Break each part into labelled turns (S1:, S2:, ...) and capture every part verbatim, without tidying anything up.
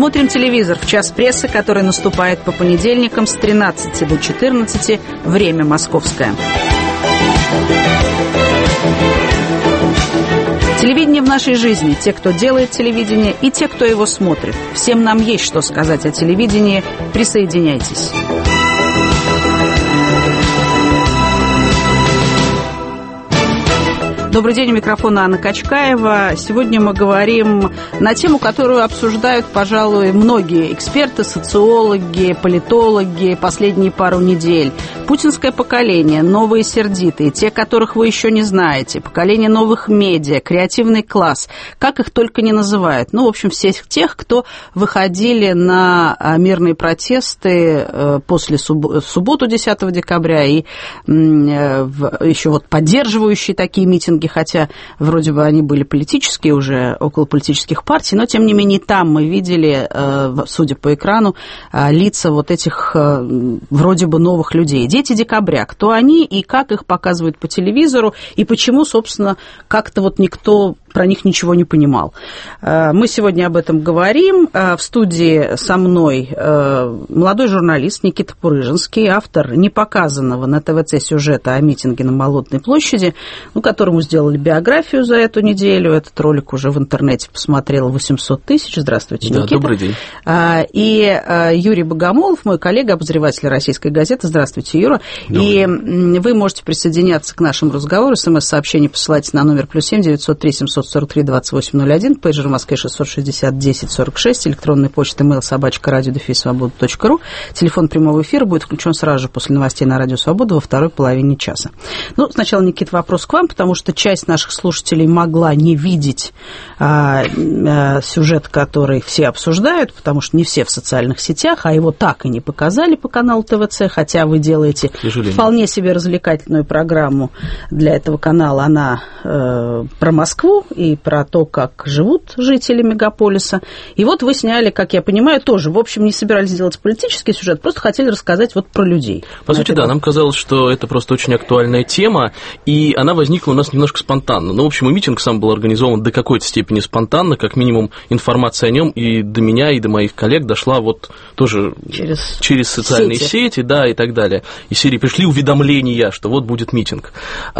S1: Смотрим телевизор в час прессы, который наступает по понедельникам с тринадцати до четырнадцати, время московское. Телевидение в нашей жизни. Те, кто делает телевидение, и те, кто его смотрит. Всем нам есть что сказать о телевидении. Присоединяйтесь. Добрый день, у микрофона Анна Качкаева. Сегодня мы говорим на тему, которую обсуждают, пожалуй, многие эксперты, социологи, политологи последние пару недель. Путинское поколение, новые сердитые, те, которых вы еще не знаете, поколение новых медиа, креативный класс, как их только не называют. Ну, в общем, всех тех, кто выходили на мирные протесты после суб... в субботу десятого декабря и еще вот поддерживающие такие митинги, хотя вроде бы они были политические уже, около политических партий, но, тем не менее, там мы видели, судя по экрану, лица вот этих вроде бы новых людей. Дети декабря. Кто они и как их показывают по телевизору, и почему, собственно, как-то вот никто про них ничего не понимал. Мы сегодня об этом говорим. В студии со мной молодой журналист Никита Пурыжинский, автор непоказанного на ТВЦ сюжета о митинге на Болотной площади, ну, которому сделали биографию за эту неделю. Этот ролик уже в интернете посмотрело восемьсот тысяч. Здравствуйте,
S2: да,
S1: Никита.
S2: Добрый день.
S1: И Юрий Богомолов, мой коллега, обозреватель «Российской газеты». Здравствуйте, Юра.
S2: Добрый.
S1: И вы можете присоединяться к нашему разговору. СМС-сообщение посылайте на номер плюс семь девятьсот три семьсот сорок три двадцать восемь ноль один, пейджер в Москве шестьсот шестьдесят десять сорок шесть, электронная почта mail собачка радио дефис свобода точка ру. Телефон прямого эфира будет включен сразу же после новостей на Радио Свобода во второй половине часа. Ну, сначала, Никита, вопрос к вам, потому что часть наших слушателей могла не видеть а, а, сюжет, который все обсуждают, потому что не все в социальных сетях, а его так и не показали по каналу ТВЦ, хотя вы делаете вполне себе развлекательную программу для этого канала. Она э, про Москву и про то, как живут жители мегаполиса. И вот вы сняли, как я понимаю, тоже, в общем, не собирались делать политический сюжет, просто хотели рассказать вот про людей.
S2: По сути, да, нам казалось, что это просто очень актуальная тема, и она возникла у нас немножко спонтанно. Ну, в общем, и митинг сам был организован до какой-то степени спонтанно, как минимум информация о нем и до меня, и до моих коллег дошла вот тоже через, через социальные сети. сети, да, и так далее. Из серии пришли уведомления, что вот будет митинг.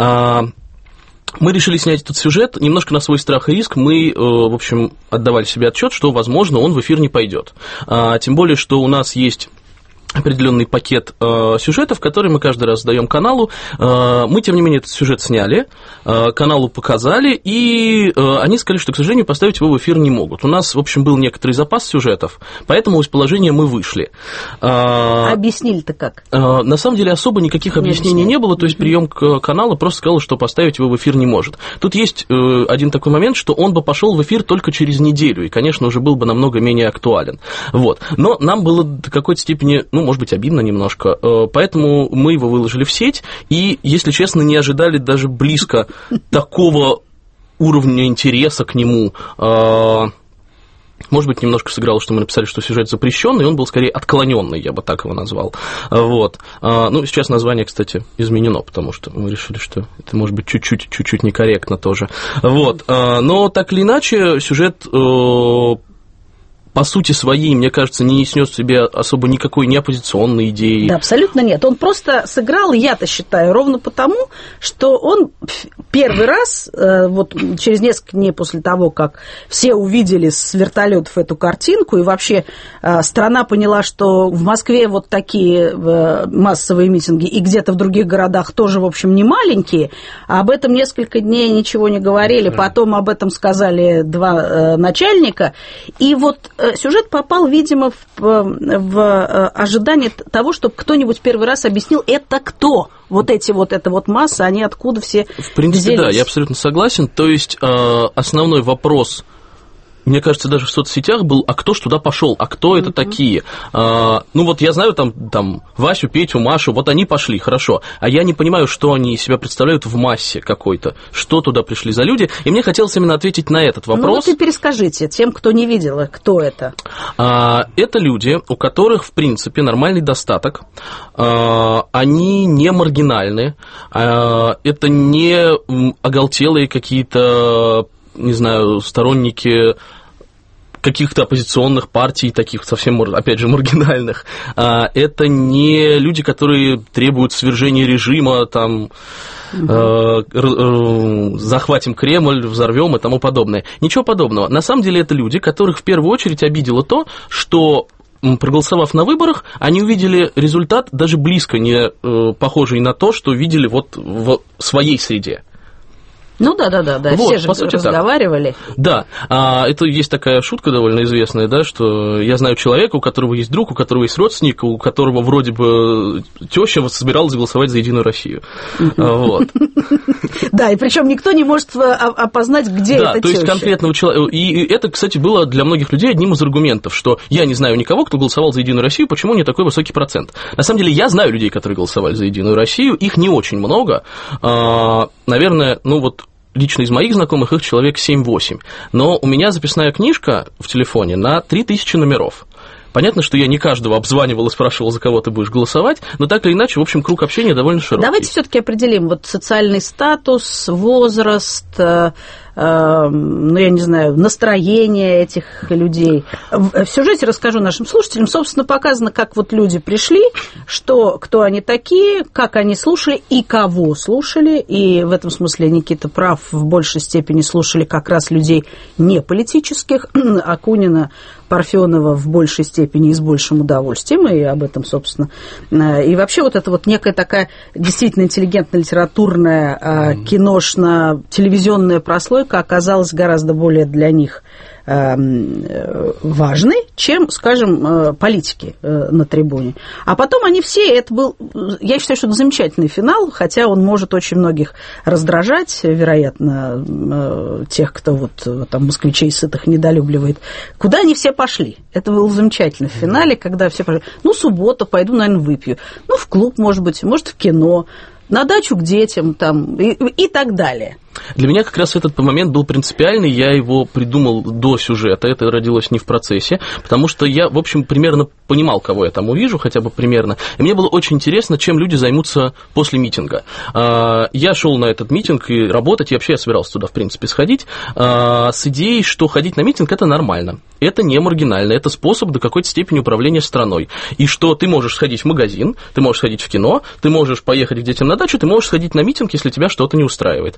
S2: Мы решили снять этот сюжет немножко на свой страх и риск. Мы, в общем, отдавали себе отчет, что, возможно, он в эфир не пойдет. Тем более, что у нас есть определенный пакет э, сюжетов, которые мы каждый раз сдаем каналу. Э, мы, тем не менее, этот сюжет сняли, э, каналу показали, и э, они сказали, что, к сожалению, поставить его в эфир не могут. У нас, в общем, был некоторый запас сюжетов, поэтому из положения мы вышли. Э,
S1: Объяснили-то как?
S2: Э, на самом деле, особо никаких не объяснений объяснили. не было, то есть приемка канала просто сказала, что поставить его в эфир не может. Тут есть э, один такой момент, что он бы пошел в эфир только через неделю, и, конечно, уже был бы намного менее актуален. Вот. Но нам было до какой-то степени, ну, может быть, обидно немножко, поэтому мы его выложили в сеть, и, если честно, не ожидали даже близко такого уровня интереса к нему. Может быть, немножко сыграло, что мы написали, что сюжет запрещенный, и он был скорее отклоненный, я бы так его назвал. Вот. Ну, сейчас название, кстати, изменено, потому что мы решили, что это может быть чуть-чуть, чуть-чуть некорректно тоже. Вот. Но так или иначе, сюжет, по сути своей, мне кажется, не снес в себе особо никакой не оппозиционной идеи.
S1: Да, абсолютно нет. Он просто сыграл, я-то считаю, ровно потому, что он первый раз, вот через несколько дней после того, как все увидели с вертолетов эту картинку, и вообще страна поняла, что в Москве вот такие массовые митинги и где-то в других городах тоже, в общем, не маленькие, а об этом несколько дней ничего не говорили, потом об этом сказали два начальника, и вот сюжет попал, видимо, в, в ожидание того, чтобы кто-нибудь первый раз объяснил, это кто. Вот эти вот, эта вот масса, они откуда все
S2: В принципе, взялись. Да, я абсолютно согласен. То есть основной вопрос, мне кажется, даже в соцсетях был, а кто ж туда пошел, а кто это mm-hmm. такие? А, ну вот я знаю там, там Васю, Петю, Машу, вот они пошли, хорошо, а я не понимаю, что они из себя представляют в массе какой-то, что туда пришли за люди, и мне хотелось именно ответить на этот вопрос.
S1: Ну вот и перескажите тем, кто не видел, кто это.
S2: А, это люди, у которых, в принципе, нормальный достаток, а, они не маргинальны, а, это не оголтелые какие-то, не знаю, сторонники каких-то оппозиционных партий, таких совсем, опять же, маргинальных. Это не люди, которые требуют свержения режима, там, угу. захватим Кремль, взорвем и тому подобное. Ничего подобного. На самом деле это люди, которых в первую очередь обидело то, что, проголосовав на выборах, они увидели результат даже близко не похожий на то, что видели вот в своей среде.
S1: Ну да, да, да, да.
S2: Вот,
S1: Все же разговаривали.
S2: Так. Да, а, это есть такая шутка довольно известная, да, что я знаю человека, у которого есть друг, у которого есть родственник, у которого вроде бы теща собиралась голосовать за Единую Россию. Вот.
S1: Да, и причем никто не может опознать, где это теща.
S2: Да, то есть конкретного человека. И это, кстати, было для многих людей одним из аргументов, что я не знаю никого, кто голосовал за Единую Россию, почему не такой высокий процент. На самом деле я знаю людей, которые голосовали за Единую Россию, их не очень много. Наверное, ну вот лично из моих знакомых их человек семь-восемь. Но у меня записная книжка в телефоне на три тысячи номеров. Понятно, что я не каждого обзванивал и спрашивал, за кого ты будешь голосовать, но так или иначе, в общем, круг общения довольно широкий.
S1: Давайте все-таки определим вот социальный статус, возраст, э, э, ну, я не знаю, настроение этих людей. В сюжете расскажу нашим слушателям. Собственно, показано, как вот люди пришли, что, кто они такие, как они слушали и кого слушали. И в этом смысле Никита прав, в большей степени слушали как раз людей не политических. Акунина, Парфенова в большей степени и с большим удовольствием, и об этом, собственно. И вообще вот эта вот некая такая действительно интеллигентно-литературная, киношно-телевизионная прослойка оказалась гораздо более для них важной, чем, скажем, политики на трибуне. А потом они все, это был, я считаю, что это замечательный финал, хотя он может очень многих раздражать, вероятно, тех, кто вот там москвичей сытых недолюбливает. Куда они все пошли? Это было замечательно в финале, когда все пошли. Ну, суббота, пойду, наверное, выпью. Ну, в клуб, может быть, может, в кино, на дачу к детям там, и, и так далее.
S2: Для меня как раз этот момент был принципиальный, я его придумал до сюжета, это родилось не в процессе, потому что я, в общем, примерно понимал, кого я там увижу, хотя бы примерно, и мне было очень интересно, чем люди займутся после митинга. Я шел на этот митинг и работать, и вообще я собирался туда, в принципе, сходить, с идеей, что ходить на митинг – это нормально, это не маргинально, это способ до какой-то степени управления страной, и что ты можешь сходить в магазин, ты можешь сходить в кино, ты можешь поехать к детям на дачу, ты можешь сходить на митинг, если тебя что-то не устраивает.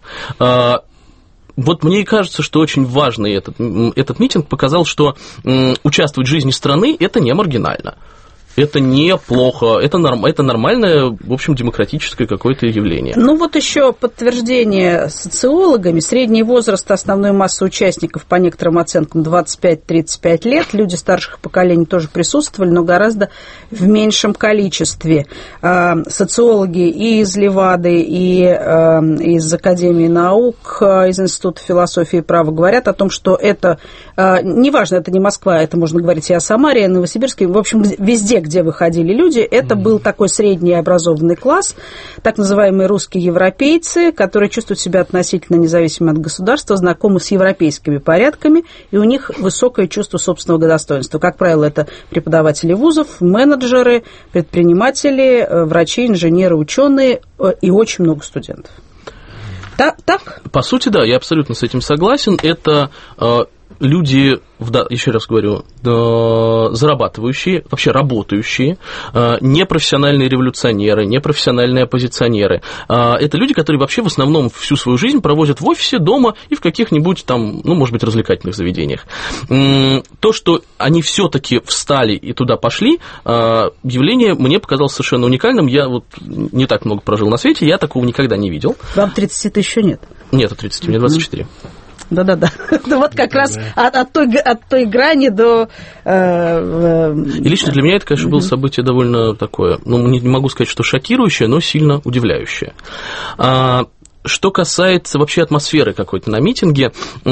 S2: Вот мне кажется, что очень важный этот, этот митинг показал, что участвовать в жизни страны – это не маргинально. Это неплохо, это, норм, это нормальное, в общем, демократическое какое-то явление.
S1: Ну вот еще подтверждение социологами. Средний возраст основной массы участников, по некоторым оценкам, двадцать пять - тридцать пять лет. Люди старших поколений тоже присутствовали, но гораздо в меньшем количестве. Социологи и из Левады, и из Академии наук, из Института философии и права говорят о том, что это, неважно, это не Москва, это можно говорить и о Самаре, и о Новосибирске, в общем, везде, где выходили люди, это был такой средний образованный класс, так называемые русские европейцы, которые чувствуют себя относительно независимо от государства, знакомы с европейскими порядками, и у них высокое чувство собственного достоинства. Как правило, это преподаватели вузов, менеджеры, предприниматели, врачи, инженеры, ученые и очень много студентов. Так? так?
S2: По сути, да, я абсолютно с этим согласен. Это люди, еще раз говорю, зарабатывающие, вообще работающие, непрофессиональные революционеры, непрофессиональные оппозиционеры. Это люди, которые вообще в основном всю свою жизнь проводят в офисе, дома и в каких-нибудь там, ну, может быть, развлекательных заведениях. То, что они все-таки встали и туда пошли, явление мне показалось совершенно уникальным. Я вот не так много прожил на свете, я такого никогда не видел.
S1: Вам тридцати еще нет?
S2: Нет, тридцать, мне двадцать четыре.
S1: Да-да-да. Вот как раз от, от, той, от той грани до... Э,
S2: и лично для меня это, конечно, было событие довольно такое, ну, не могу сказать, что шокирующее, но сильно удивляющее. А, что касается вообще атмосферы какой-то на митинге,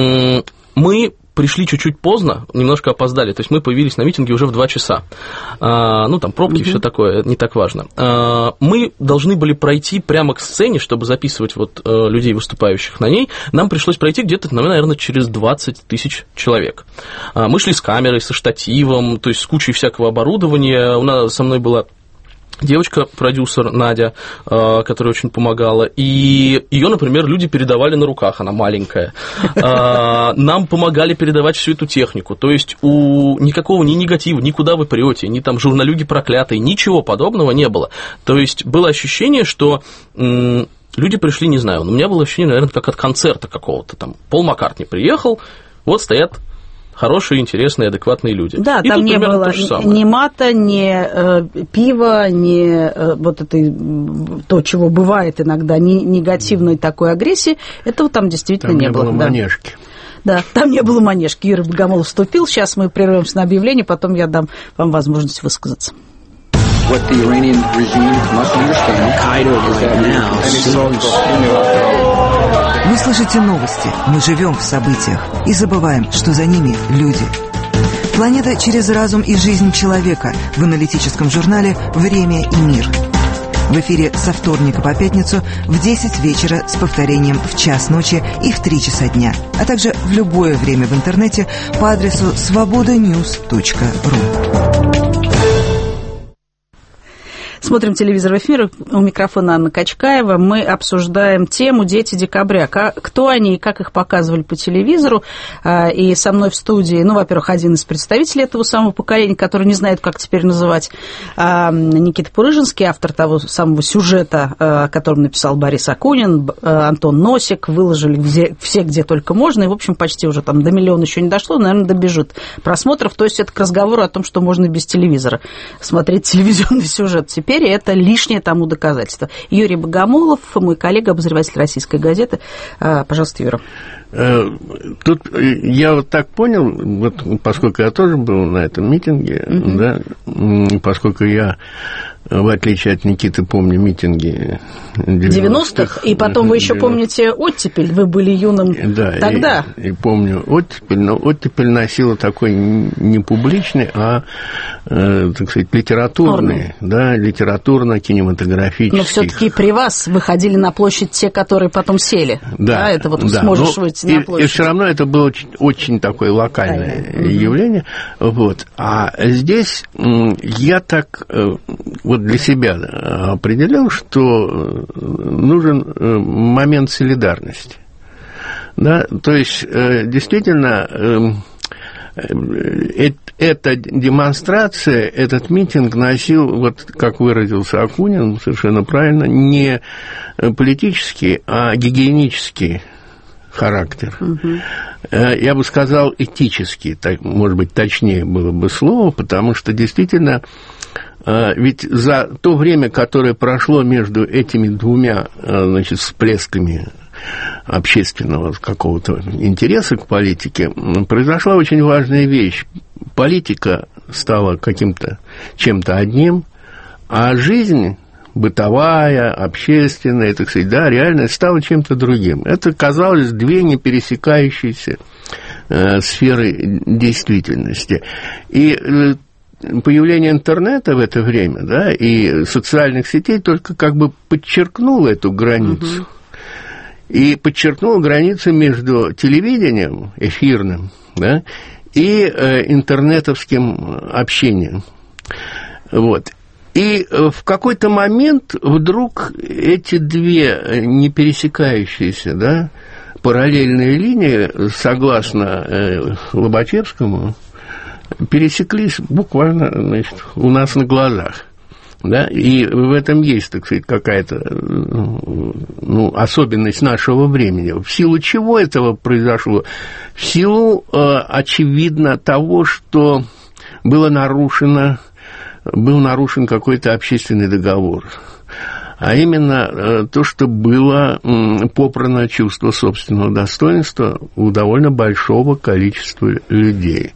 S2: мы пришли чуть-чуть поздно, немножко опоздали, то есть мы появились на митинге уже в два часа. А, ну, там пробки, mm-hmm. все такое, не так важно. А, мы должны были пройти прямо к сцене, чтобы записывать вот людей, выступающих на ней. Нам пришлось пройти где-то, наверное, через двадцать тысяч человек. А, мы шли с камерой, со штативом, то есть с кучей всякого оборудования. У нас со мной была девочка-продюсер Надя, которая очень помогала, и ее, например, люди передавали на руках, она маленькая. Нам помогали передавать всю эту технику, то есть у никакого ни негатива, никуда вы прете, ни там журналюги проклятые, ничего подобного не было. То есть было ощущение, что люди пришли, не знаю, у меня было ощущение, наверное, как от концерта какого-то, там Пол Маккартни приехал, вот стоят хорошие, интересные, адекватные люди.
S1: Да,
S2: и
S1: там не было ни мата, ни э, пива, ни э, вот этой, то, чего бывает иногда, ни негативной такой агрессии, этого там действительно
S3: там
S1: не,
S3: не было.
S1: было.
S3: Да. Манежки.
S1: Да, там не было манежки. Юрий Богомолов вступил, сейчас мы прервемся на объявление, потом я дам вам возможность высказаться.
S4: What the Iranian regime must understand is that now
S5: Вы слышите новости, мы живем в событиях и забываем, что за ними люди. Планета через разум и жизнь человека в аналитическом журнале «Время и мир». В эфире со вторника по пятницу в десять вечера с повторением в час ночи и в три часа дня, а также в любое время в интернете по адресу свобода ньюс точка ру.
S1: Смотрим телевизор в эфире. У микрофона Анна Качкаева. Мы обсуждаем тему «Дети декабря». Кто они и как их показывали по телевизору. И со мной в студии, ну, во-первых, один из представителей этого самого поколения, который не знает, как теперь называть, Никита Пурыжинский, автор того самого сюжета, о котором написал Борис Акунин, Антон Носик. Выложили где, все, где только можно. И, в общем, почти уже там до миллиона еще не дошло, наверное, добежит просмотров. То есть это к разговору о том, что можно без телевизора смотреть телевизионный сюжет. Теперь это лишнее тому доказательство. Юрий Богомолов, мой коллега, обозреватель «Российской газеты». Пожалуйста, Юра.
S3: Тут я вот так понял, вот, поскольку я тоже был на этом митинге, mm-hmm. да, поскольку я, в отличие от Никиты, помню митинги девяностых.
S1: девяностых, и потом вы еще помните оттепель, вы были юным
S3: да,
S1: тогда.
S3: И, и помню оттепель, но оттепель носила такой не публичный, а, э, так сказать, литературный, да, литературно-кинематографический.
S1: Но все-таки при вас выходили на площадь те, которые потом сели.
S3: Да,
S1: да это вот
S3: да,
S1: сможешь выйти
S3: и,
S1: на площадь.
S3: И все равно это было очень, очень такое локальное да, явление. Угу. Вот. А здесь я так вот для себя определил, что нужен момент солидарности. Да? То есть, действительно, эта демонстрация, этот митинг носил, вот как выразился Акунин, совершенно правильно, не политический, а гигиенический характер. Угу. Я бы сказал, этический, так, может быть, точнее было бы слово, потому что действительно, ведь за то время, которое прошло между этими двумя, значит, всплесками общественного какого-то интереса к политике, произошла очень важная вещь. Политика стала каким-то чем-то одним, а жизнь бытовая, общественная, так сказать, да, реальность стала чем-то другим. Это, казалось, две не пересекающиеся э, сферы действительности. И э, появление интернета в это время, да, и социальных сетей только как бы подчеркнуло эту границу. Угу. И подчеркнуло границу между телевидением эфирным, да, и э, интернетовским общением. Вот. И в какой-то момент вдруг эти две не пересекающиеся, да, параллельные линии, согласно э, Лобачевскому, пересеклись буквально, значит, у нас на глазах. Да? И в этом есть, так сказать, какая-то ну, особенность нашего времени. В силу чего этого произошло? В силу, э, очевидно, того, что было нарушено был нарушен какой-то общественный договор, а именно то, что было попрано чувство собственного достоинства у довольно большого количества людей.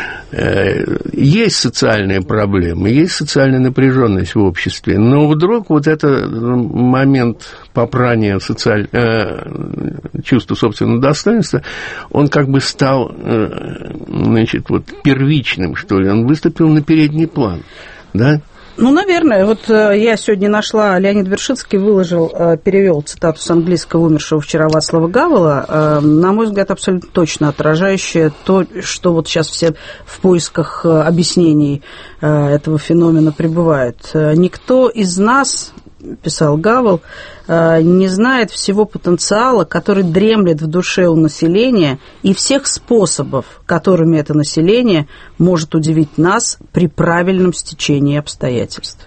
S3: Есть социальные проблемы, есть социальная напряженность в обществе, но вдруг вот этот момент попрания социаль... чувства собственного достоинства, он как бы стал, значит, вот первичным, что ли, он выступил на передний план. Да?
S1: Ну, наверное. Вот я сегодня нашла, Леонид Вершицкий выложил, перевел цитату с английского умершего вчера Вацлава Гавела, на мой взгляд, абсолютно точно отражающая то, что вот сейчас все в поисках объяснений этого феномена пребывают. Никто из нас, писал Гавел, не знает всего потенциала, который дремлет в душе у населения, и всех способов, которыми это население может удивить нас при правильном стечении обстоятельств.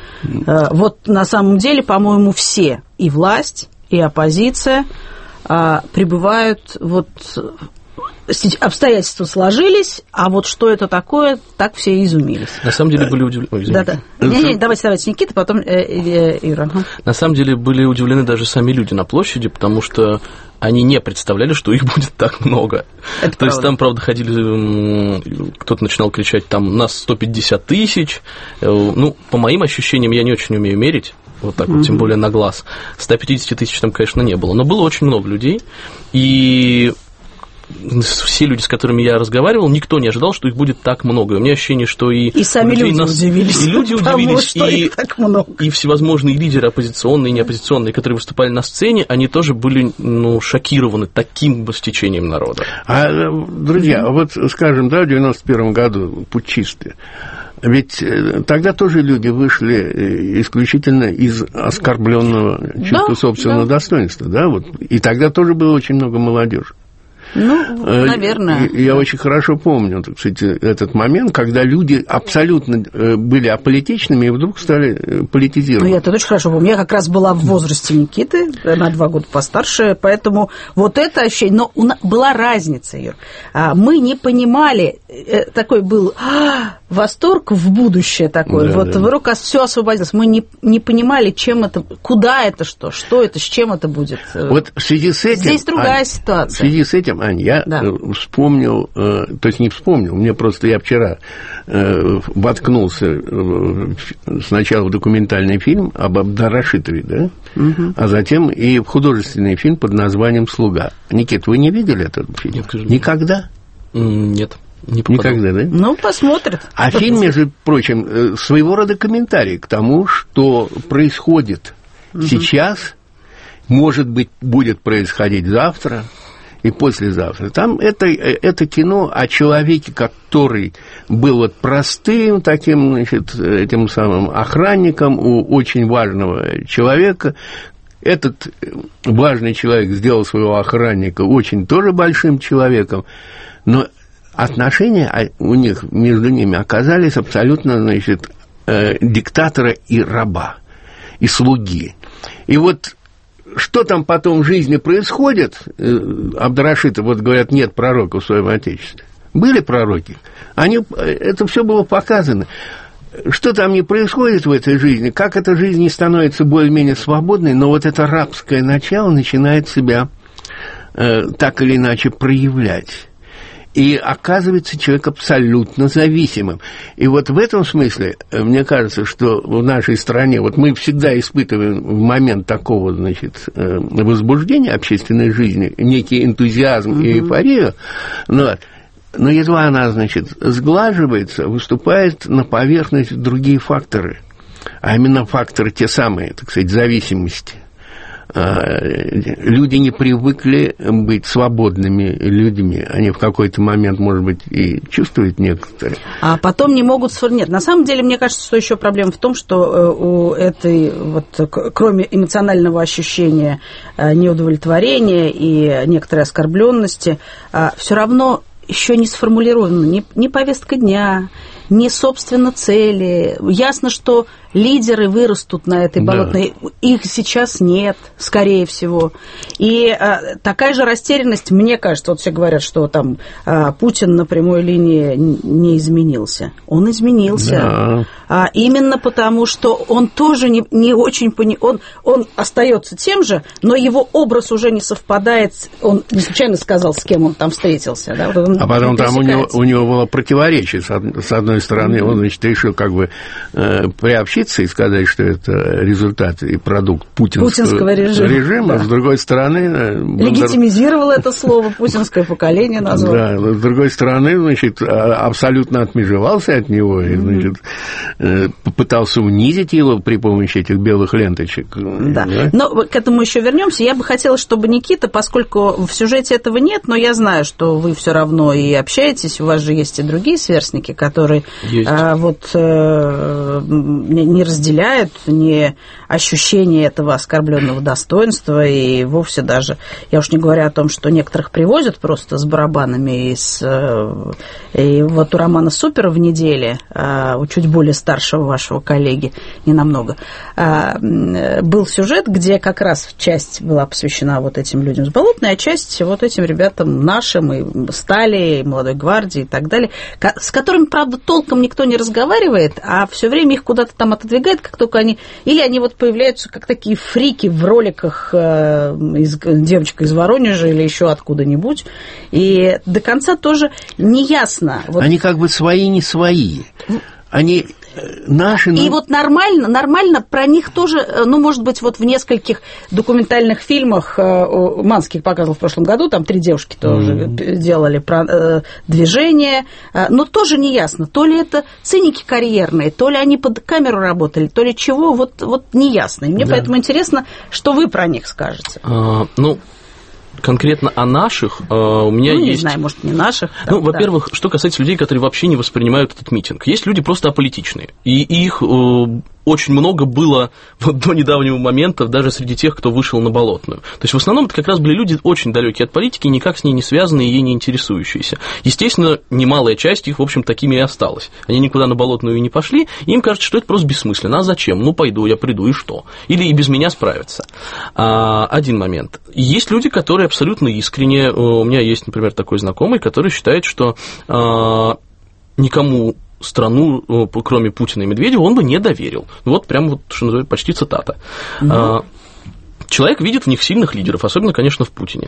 S1: Вот на самом деле, по-моему, все, и власть, и оппозиция, пребывают вот... Обстоятельства сложились, а вот что это такое, так все и изумились.
S2: На самом деле были удивлены.
S1: Да-да. Не-не, давайте, давайте, Никита, потом Ира.
S2: На самом деле были удивлены даже сами люди на площади, потому что они не представляли, что их будет так много. Это То правда. Есть там, правда, ходили, кто-то начинал кричать, там, нас сто пятьдесят тысяч. Ну, по моим ощущениям, я не очень умею мерить. Вот так mm-hmm. вот, тем более на глаз. сто пятьдесят тысяч там, конечно, не было. Но было очень много людей. И... все люди, с которыми я разговаривал, никто не ожидал, что их будет так много. И у меня ощущение, что и...
S1: И сами люди нас... удивились.
S2: И люди удивились,
S1: что
S2: и...
S1: их так много.
S2: И всевозможные лидеры, оппозиционные и неоппозиционные, которые выступали на сцене, они тоже были, ну, шокированы таким стечением народа.
S3: А, друзья, mm-hmm. вот, скажем, да, в девяносто первом году путчисты, ведь тогда тоже люди вышли исключительно из оскорбленного чувства да, собственного да. достоинства, да, вот, и тогда тоже было очень много молодежи.
S1: Ну, наверное.
S3: Я очень хорошо помню, так сказать, этот момент, когда люди абсолютно были аполитичными и вдруг стали политизировать.
S1: Ну, я это очень хорошо помню. Я как раз была в возрасте Никиты, на два года постарше, поэтому вот это ощущение... Но у нас была разница, Юр. Мы не понимали, такой был восторг в будущее такой. Да, вот да. вдруг все освободилось. Мы не, не понимали, чем это, куда это что, что это, с чем это будет.
S3: Вот в связи с этим...
S1: Здесь другая
S3: Ань,
S1: ситуация.
S3: В связи с этим, Ань, я да. вспомнил, то есть не вспомнил, мне просто я вчера воткнулся сначала в документальный фильм об Абдар-Рашитове, да, угу. а затем и в художественный фильм под названием «Слуга». Никит, вы не видели этот фильм?
S2: Нет,
S3: Никогда?
S2: Нет. Не
S3: Никогда, да?
S1: Ну, посмотрят.
S3: А фильм, между прочим, своего рода комментарий к тому, что происходит угу. сейчас, может быть, будет происходить завтра и послезавтра. Там это, это кино о человеке, который был вот простым таким, значит, этим самым охранником у очень важного человека. Этот важный человек сделал своего охранника очень тоже большим человеком, но отношения у них между ними оказались абсолютно, значит, э, диктатора и раба, и слуги. И вот что там потом в жизни происходит, э, Абдар-Рашитов, вот говорят, нет пророка в своем Отечестве. Были пророки, они, это все было показано. Что там не происходит в этой жизни, как эта жизнь не становится более-менее свободной, но вот это рабское начало начинает себя э, так или иначе проявлять. И оказывается человек абсолютно зависимым. И вот в этом смысле, мне кажется, что в нашей стране, вот мы всегда испытываем в момент такого, значит, возбуждения общественной жизни некий энтузиазм mm-hmm. и эйфорию, но, но едва она, значит, сглаживается, выступают на поверхность другие факторы, а именно факторы те самые, так сказать, зависимости. Люди не привыкли быть свободными людьми. Они в какой-то момент, может быть, и чувствуют некоторые.
S1: А потом не могут сформировать. Нет, на самом деле, мне кажется, что еще проблема в том, что у этой, вот, кроме эмоционального ощущения неудовлетворения и некоторой оскорбленности, все равно еще не сформулирована ни, ни повестка дня, ни, собственно, цели. Ясно, что лидеры вырастут на этой болотной. Да. Их сейчас нет, скорее всего. И а, такая же растерянность, мне кажется, вот все говорят, что там а, Путин на прямой линии не изменился. Он изменился. Да. А, именно потому, что он тоже не, не очень пони... он, он остается тем же, но его образ уже не совпадает. Он не случайно сказал, с кем он там встретился. Да? Вот он
S3: а потом там у него, у него было противоречие. С одной стороны, он, значит, решил как бы э, приобщиться и сказать, что это результат и продукт путинского, путинского режима, режима. Да. С другой стороны...
S1: Легитимизировал это слово, путинское поколение назвал.
S3: Да, но с другой стороны, значит, абсолютно отмежевался от него и, значит, э, попытался унизить его при помощи этих белых ленточек.
S1: Да. Да. Но к этому еще вернемся. Я бы хотела, чтобы Никита, поскольку в сюжете этого нет, но я знаю, что вы все равно и общаетесь, у вас же есть и другие сверстники, которые а, вот а, не разделяют не ощущение этого оскорбленного достоинства и вовсе даже, я уж не говорю о том, что некоторых привозят просто с барабанами из и вот у Романа Супера в неделе, у чуть более старшего вашего коллеги, не намного, был сюжет, где как раз часть была посвящена вот этим людям с Болотной, а часть вот этим ребятам нашим, и Стали, и Молодой гвардии и так далее, с которыми, правда, толком никто не разговаривает, а все время их куда-то там отодвигает, как только они... Или они вот появляются как такие фрики в роликах из, девочка из Воронежа или еще откуда-нибудь, и до конца тоже неясно.
S3: Вот... Они как бы свои, не свои. Они наши...
S1: И вот нормально, нормально про них тоже, ну, может быть, вот в нескольких документальных фильмах, Манский показывал в прошлом году, там три девушки тоже mm-hmm. делали про э, движение, но тоже не ясно, то ли это циники карьерные, то ли они под камеру работали, то ли чего, вот, вот не ясно. И мне да. поэтому интересно, что вы про них скажете.
S2: А, ну... Конкретно о наших э, у меня
S1: ну, не
S2: есть...
S1: знаю, может, не наших.
S2: Там, ну, да. во-первых, что касается людей, которые вообще не воспринимают этот митинг. Есть люди просто аполитичные, и их э, очень много было вот до недавнего момента даже среди тех, кто вышел на Болотную. То есть в основном это как раз были люди очень далекие от политики, никак с ней не связанные и ей не интересующиеся. Естественно, немалая часть их, в общем, такими и осталась. Они никуда на Болотную и не пошли, и им кажется, что это просто бессмысленно. А зачем? Ну, пойду, я приду, и что? Или и без меня справятся. А, один момент. Есть люди, которые абсолютно искренне, у меня есть, например, такой знакомый, который считает, что а, никому страну, кроме Путина и Медведева, он бы не доверил. Вот прям вот, что называется, почти цитата. Mm-hmm. Человек видит в них сильных лидеров, особенно, конечно, в Путине.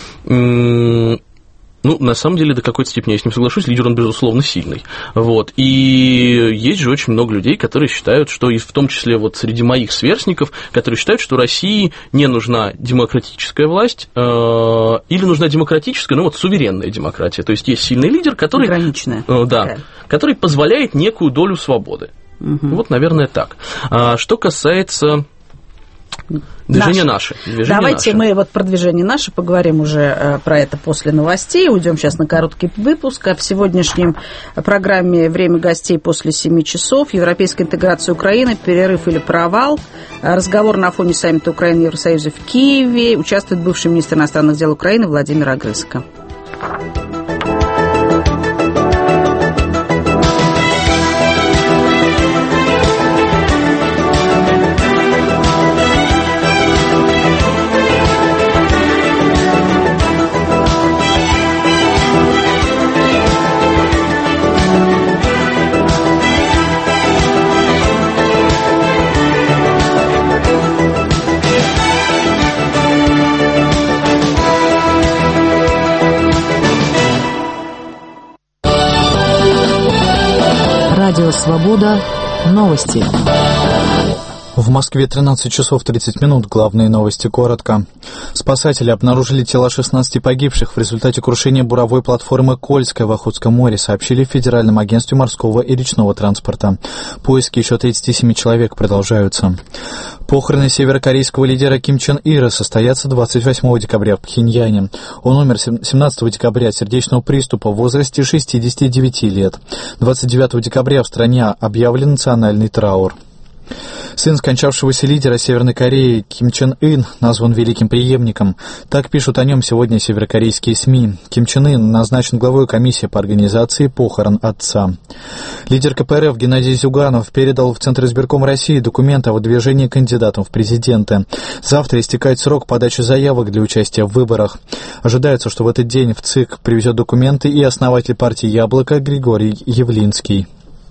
S2: Ну, на самом деле, до какой-то степени я с ним соглашусь, лидер, он, безусловно, сильный. Вот. И есть же очень много людей, которые считают, что, и в том числе вот среди моих сверстников, которые считают, что России не нужна демократическая власть, э, или нужна демократическая, ну, вот суверенная демократия. То есть есть сильный лидер, который...
S1: Ограниченная.
S2: Э, да, такая. Который позволяет некую долю свободы. Угу. Вот, наверное, так. А что касается... Движение наше. Движение
S1: Давайте
S2: наше.
S1: мы вот про движение наше поговорим уже э, про это после новостей. Уйдем сейчас на короткий выпуск. А в сегодняшнем программе «Время гостей» после семи часов. Европейская интеграция Украины. Перерыв или провал. Разговор на фоне саммита Украины и Евросоюза в Киеве. Участвует бывший министр иностранных дел Украины Владимир Огрызко.
S6: Радио «Свобода». Новости.
S7: В Москве тринадцать часов тридцать минут. Главные новости коротко. Спасатели обнаружили тела шестнадцати погибших в результате крушения буровой платформы «Кольская» в Охотском море, сообщили в Федеральном агентстве морского и речного транспорта. Поиски еще тридцати семи человек продолжаются. Похороны северокорейского лидера Ким Чен Ира состоятся двадцать восьмого декабря в Пхеньяне. Он умер семнадцатого декабря от сердечного приступа в возрасте шестидесяти девяти лет. двадцать девятого декабря в стране объявлен национальный траур. Сын скончавшегося лидера Северной Кореи Ким Чен Ын назван великим преемником. Так пишут о нем сегодня северокорейские СМИ. Ким Чен Ын назначен главой комиссии по организации похорон отца. Лидер ка пэ эр эф Геннадий Зюганов передал в Центр избирком России документы о выдвижении кандидатом в президенты. Завтра истекает срок подачи заявок для участия в выборах. Ожидается, что в этот день в ЦИК привезет документы и основатель партии «Яблоко» Григорий Явлинский.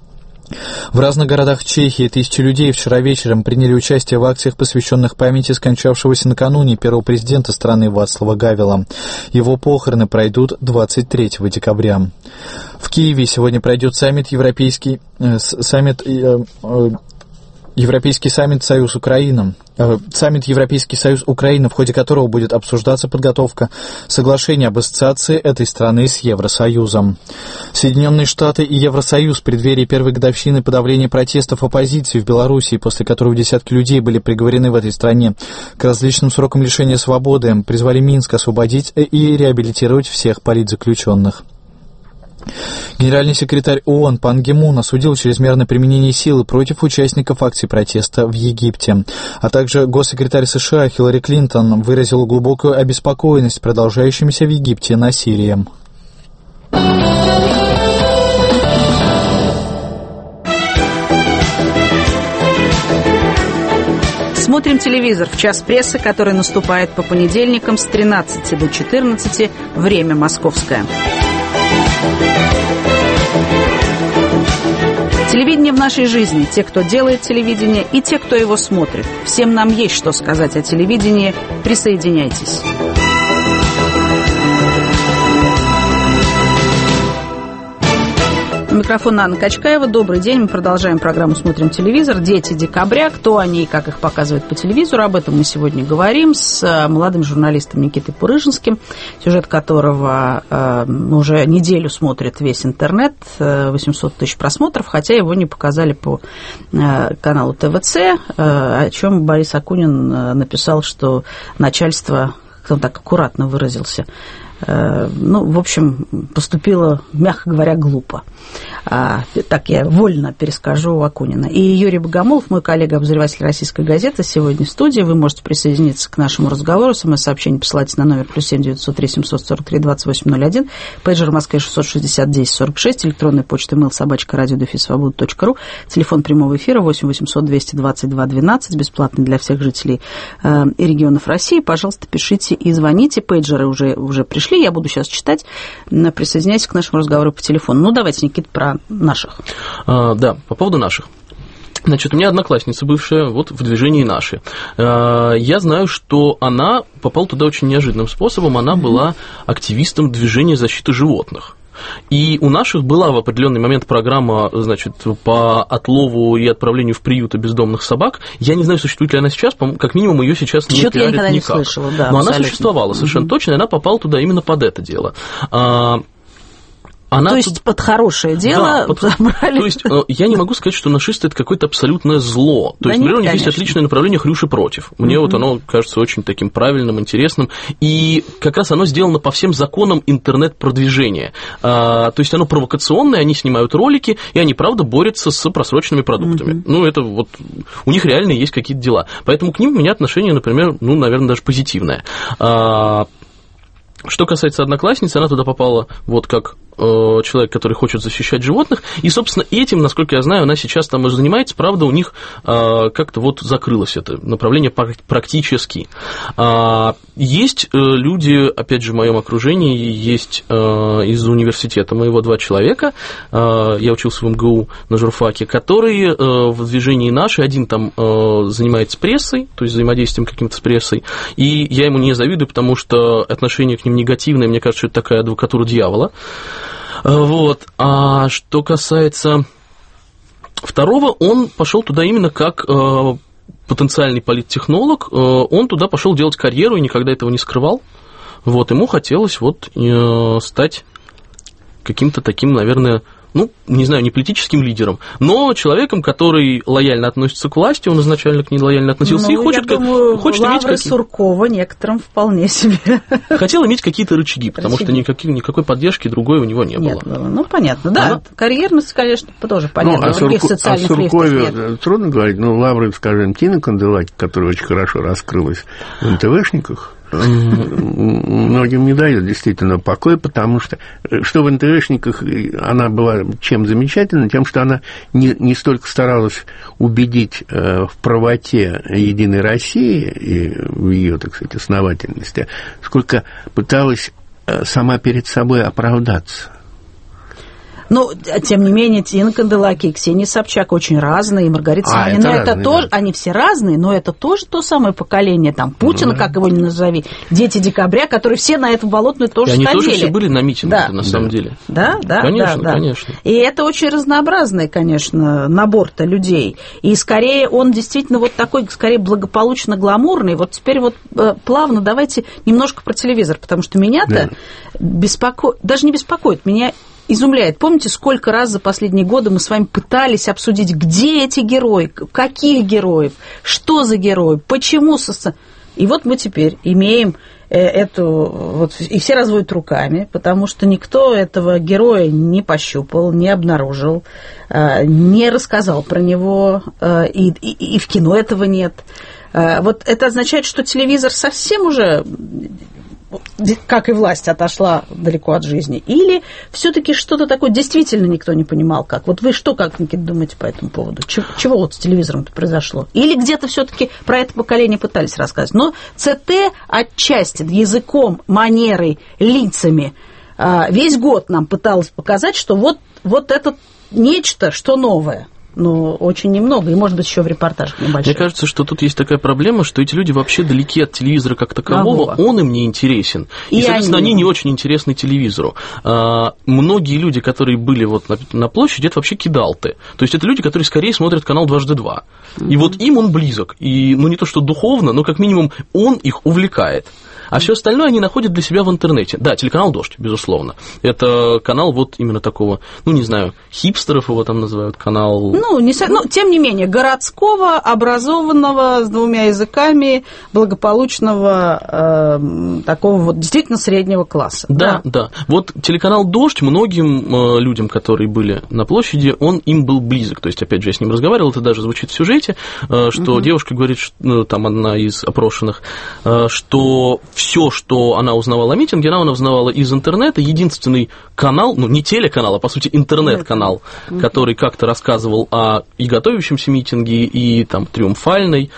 S7: В разных городах Чехии тысячи людей вчера вечером приняли участие в акциях, посвященных памяти скончавшегося накануне первого президента страны Вацлава Гавела. Его похороны пройдут двадцать третьего декабря. В Киеве сегодня пройдет саммит Европейский, э, саммит, э, э, Европейский саммит Союз Украина. Э, саммит Европейский Союз Украина, в ходе которого будет обсуждаться подготовка соглашения об ассоциации этой страны с Евросоюзом. Соединенные Штаты и Евросоюз в преддверии первой годовщины подавления протестов оппозиции в Белоруссии, после которого десятки людей были приговорены в этой стране к различным срокам лишения свободы, призвали Минск освободить и реабилитировать всех политзаключенных. Генеральный секретарь ООН Пан Ги Мун осудил чрезмерное применение силы против участников акций протеста в Египте. А также госсекретарь США Хиллари Клинтон выразил глубокую обеспокоенность продолжающимся в Египте насилием.
S1: Смотрим телевизор в час прессы, который наступает по понедельникам с тринадцати до четырнадцати, время московское. Телевидение в нашей жизни. Те, кто делает телевидение, и те, кто его смотрит. Всем нам есть что сказать о телевидении. Присоединяйтесь. Микрофон Анна Качкаева. Добрый день. Мы продолжаем программу «Смотрим телевизор». Дети декабря. Кто они и как их показывают по телевизору. Об этом мы сегодня говорим с молодым журналистом Никитой Пурыжинским, сюжет которого э, уже неделю смотрит весь интернет. восемьсот тысяч просмотров, хотя его не показали по э, каналу ТВЦ, э, о чем Борис Акунин написал, что начальство, как он так аккуратно выразился, ну, в общем, поступила, мягко говоря, глупо. А, так я вольно перескажу Акунина. И Юрий Богомолов, мой коллега-обозреватель «Российской газеты», сегодня в студии. Вы можете присоединиться к нашему разговору. СМС-сообщение посылайте на номер плюс семь девятьсот три семьсот сорок три двадцать восемь ноль один, пейджер в Москве шестьсот шестьдесят десять сорок шесть, электронная почта mail собачка радио дефис свобода точка ру, телефон прямого эфира восемь восемьсот двести двадцать два двенадцать, бесплатный для всех жителей э, и регионов России. Пожалуйста, пишите и звоните. Пейджеры уже, уже пришли, я буду сейчас читать. Присоединяйтесь к нашему разговору по телефону. Ну, давайте, Никита, про наших.
S2: А, да, по поводу наших. Значит, у меня одноклассница бывшая, вот в движении «Наши». Я знаю, что она попала туда очень неожиданным способом. Она mm-hmm. была активистом движения защиты животных. И у наших была в определенный момент программа, значит, по отлову и отправлению в приюты бездомных собак. Я не знаю, существует ли она сейчас, как минимум ее сейчас не
S1: Что-то
S2: пиарят
S1: я никогда
S2: никак.
S1: Не слышала, да,
S2: но
S1: абсолютно.
S2: Она существовала совершенно mm-hmm. точно, и она попала туда именно под это дело. Она
S1: то есть тут... под хорошее дело
S2: да, под...
S1: забрали.
S2: То есть я не могу сказать, что нашисты – это какое-то абсолютное зло. То
S1: да
S2: есть, например,
S1: нет,
S2: у них есть отличное направление «Хрюши против». Мне mm-hmm. вот оно кажется очень таким правильным, интересным. И как раз оно сделано по всем законам интернет-продвижения. А, то есть оно провокационное, они снимают ролики, и они, правда, борются с просроченными продуктами. Mm-hmm. Ну, это вот… У них реально есть какие-то дела. Поэтому к ним у меня отношение, например, ну, наверное, даже позитивное. А, что касается одноклассницы, она туда попала вот как э, человек, который хочет защищать животных, и, собственно, этим, насколько я знаю, она сейчас там и занимается, правда, у них э, как-то вот закрылось это направление практически. А, есть э, люди, опять же, в моем окружении, есть э, из университета моего два человека, э, я учился в эм гэ у на журфаке, которые э, в движении «Наши», один там э, занимается прессой, то есть взаимодействием каким-то с прессой, и я ему не завидую, потому что отношение к ним негативное, мне кажется, это такая адвокатура дьявола. Вот. А что касается второго, он пошел туда именно как э, потенциальный политтехнолог, э, он туда пошел делать карьеру и никогда этого не скрывал. Вот. Ему хотелось вот, э, стать каким-то таким, наверное, ну, не знаю, не политическим лидером, но человеком, который лояльно относится к власти, он изначально к ней лояльно относился, ну, и хочет,
S1: я думаю,
S2: хочет иметь какие-то...
S1: Суркова некоторым вполне себе.
S2: Хотел иметь какие-то рычаги, потому рычаги. что никаких, никакой поддержки другой у него не
S1: Нет,
S2: было.
S1: было. Ну, понятно, да, Она... карьерность, конечно, тоже понятно.
S3: Ну, о, Сурку... о Суркове трудно говорить, но Лавры, скажем, Тина Канделаки, которая очень хорошо раскрылась в эн тэ вэ-шниках, многим не дает действительно покоя, потому что, что в эн тэ вэ-шниках она была чем замечательна, тем, что она не, не столько старалась убедить э, в правоте Единой России и в ее, так сказать, основательности, сколько пыталась э, сама перед собой оправдаться.
S1: Ну, тем не менее, Тина Канделаки и Ксения Собчак очень разные, и Маргарита
S3: а,
S1: Симонина, это,
S3: разные,
S1: это тоже,
S3: да.
S1: они все разные, но это тоже то самое поколение, там, Путина, mm-hmm. как его ни назови, дети декабря, которые все на этом болотную тоже
S2: ходили. И они
S1: ходили.
S2: тоже все были на митинге,
S1: да.
S2: на самом
S3: да.
S2: деле.
S1: Да, да,
S2: конечно,
S1: да, да.
S2: конечно.
S1: И это очень разнообразный, конечно, набор-то людей. И скорее он действительно вот такой, скорее благополучно-гламурный. Вот теперь вот плавно давайте немножко про телевизор, потому что меня-то да. беспокоит, даже не беспокоит, меня изумляет. Помните, сколько раз за последние годы мы с вами пытались обсудить, где эти герои, каких героев, что за герои, почему... И вот мы теперь имеем эту... Вот, и все разводят руками, потому что никто этого героя не пощупал, не обнаружил, не рассказал про него, и, и, и в кино этого нет. Вот это означает, что телевизор совсем уже... как и власть, отошла далеко от жизни? Или все-таки что-то такое действительно никто не понимал, как? Вот вы что, как, Никита, думаете по этому поводу? Чего, чего вот с телевизором-то произошло? Или где-то все-таки про это поколение пытались рассказать? Но ЦТ отчасти языком, манерой, лицами весь год нам пыталась показать, что вот, вот это нечто, что новое. Но очень немного, и, может быть, еще в репортажах небольших.
S2: Мне кажется, что тут есть такая проблема, что эти люди вообще далеки от телевизора как такового, Ого. он им не интересен. И, и соответственно, они... они не очень интересны телевизору. А, многие люди, которые были вот на, на площади, это вообще кидалты. То есть это люди, которые скорее смотрят канал дважды два. Mm-hmm. И вот им он близок. И, ну, не то что духовно, но как минимум он их увлекает. А все остальное они находят для себя в интернете. Да, телеканал «Дождь», безусловно. Это канал вот именно такого, ну, не знаю, хипстеров его там называют, канал...
S1: Ну, не, ну тем не менее, городского, образованного, с двумя языками, благополучного, э, такого вот действительно среднего класса.
S2: Да, да, да. Вот телеканал «Дождь» многим э, людям, которые были на площади, он им был близок. То есть, опять же, я с ним разговаривал, это даже звучит в сюжете, э, что угу. девушка говорит, что, ну, там одна из опрошенных, э, что... все, что она узнавала о митинге, она узнавала из интернета. Единственный канал, ну, не телеканал, а, по сути, интернет-канал, mm-hmm. который как-то рассказывал о и готовящемся митинге, и там триумфальной.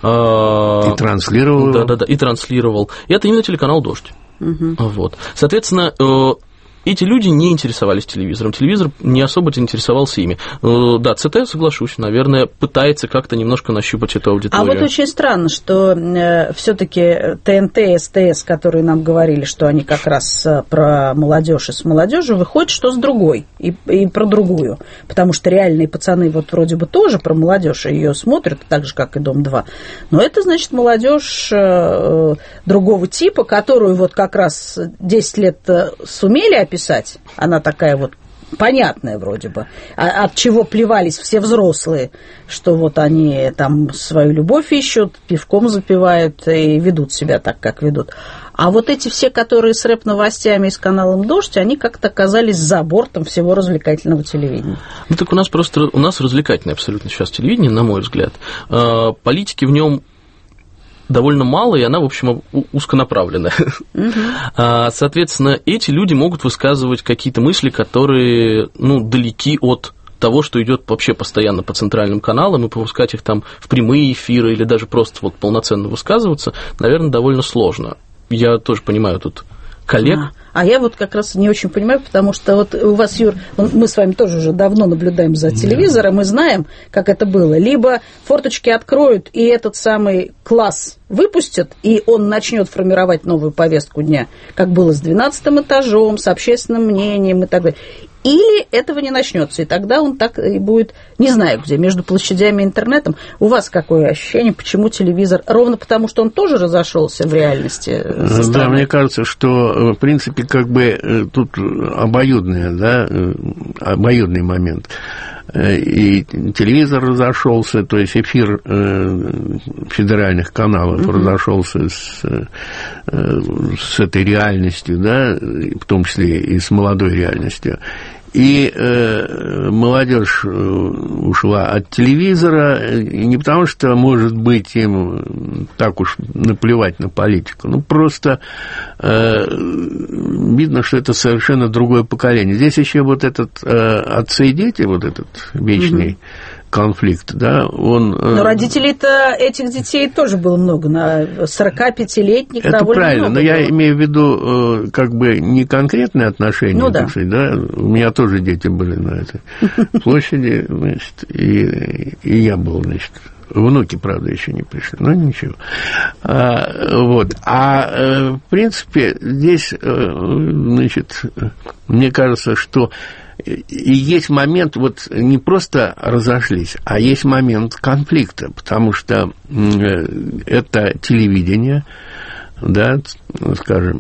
S2: Э,
S3: и транслировал.
S2: Да-да-да, и транслировал. И это именно телеканал «Дождь». Mm-hmm. Вот. Соответственно, э, эти люди не интересовались телевизором, телевизор не особо интересовался ими. Да, ЦТ, соглашусь, наверное, пытается как-то немножко нащупать эту аудиторию.
S1: А вот очень странно, что все-таки ТНТ, СТС, которые нам говорили, что они как раз про молодежь и с молодежью, выходит, что с другой, и, и про другую. Потому что реальные пацаны вот вроде бы тоже про молодежь ее смотрят, так же, как и «Дом-два». Но это, значит, молодежь другого типа, которую вот как раз десять лет сумели описать, писать. Она такая вот понятная вроде бы. А от чего плевались все взрослые, что вот они там свою любовь ищут, пивком запивают и ведут себя так, как ведут. А вот эти все, которые с рэп-новостями и с каналом «Дождь», они как-то оказались за бортом всего развлекательного телевидения.
S2: Ну так у нас просто у нас развлекательное абсолютно сейчас телевидение, на мой взгляд. Политики в нем довольно мало, и она, в общем, узконаправленная. Uh-huh. Соответственно, эти люди могут высказывать какие-то мысли, которые, ну, далеки от того, что идет вообще постоянно по центральным каналам, и попускать их там в прямые эфиры или даже просто вот полноценно высказываться, наверное, довольно сложно. Я тоже понимаю тут коллег.
S1: А, а я вот как раз не очень понимаю, потому что вот у вас, Юр, мы с вами тоже уже давно наблюдаем за телевизором, и знаем, как это было. Либо форточки откроют, и этот самый класс выпустят, и он начнет формировать новую повестку дня, как было с двенадцатым этажом, с общественным мнением и так далее. Или этого не начнется, и тогда он так и будет, не знаю где, между площадями и интернетом. У вас какое ощущение, почему телевизор? Ровно потому, что он тоже разошелся в реальности?
S3: Да, мне кажется, что, в принципе, как бы тут обоюдное, да, обоюдный момент. И телевизор разошелся, то есть эфир федеральных каналов uh-huh. разошелся с, с этой реальностью, да, в том числе и с молодой реальностью. И э, молодежь ушла от телевизора, и не потому что, может быть, им так уж наплевать на политику, ну, просто э, видно, что это совершенно другое поколение. Здесь еще вот этот э, отцы и дети, вот этот вечный mm-hmm. конфликт, да, он...
S1: Но родителей-то этих детей тоже было много, на сорокапятилетних
S3: это
S1: довольно
S3: правильно,
S1: много.
S3: Но я имею в виду как бы не конкретные отношения,
S1: ну, да.
S3: так сказать, да, у меня тоже дети были на этой площади, значит, и, и я был, значит, внуки, правда, еще не пришли, но ничего. А, вот. А, в принципе, здесь, значит, мне кажется, что и есть момент, вот не просто разошлись, а есть момент конфликта, потому что это телевидение, да, скажем,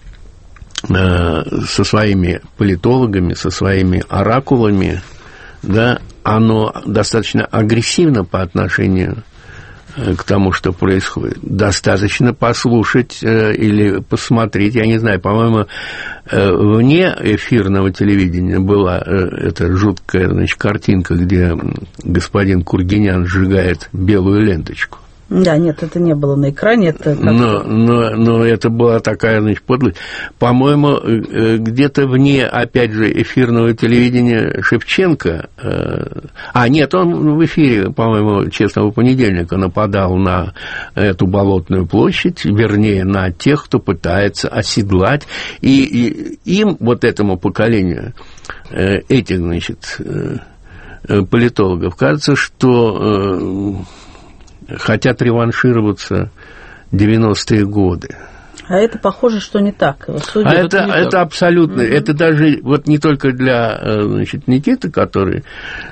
S3: со своими политологами, со своими оракулами, да, оно достаточно агрессивно по отношению к тому, что происходит. Достаточно послушать э, или посмотреть, я не знаю, по-моему, э, вне эфирного телевидения была э, эта жуткая, значит, картинка, где господин Кургинян сжигает белую ленточку.
S1: Да, нет, это не было на экране. Это
S3: но, но, но это была такая, значит, подлость. По-моему, где-то вне, опять же, эфирного телевидения Шевченко... А, нет, он в эфире, по-моему, «Честного понедельника» нападал на эту Болотную площадь, вернее, на тех, кто пытается оседлать. И, и им, вот этому поколению, этих, значит, политологов, кажется, что... хотят реваншироваться девяностые годы.
S1: А это похоже, что не так.
S3: Судя, а это, это, это абсолютно, mm-hmm. это даже вот не только для, значит, Никиты, который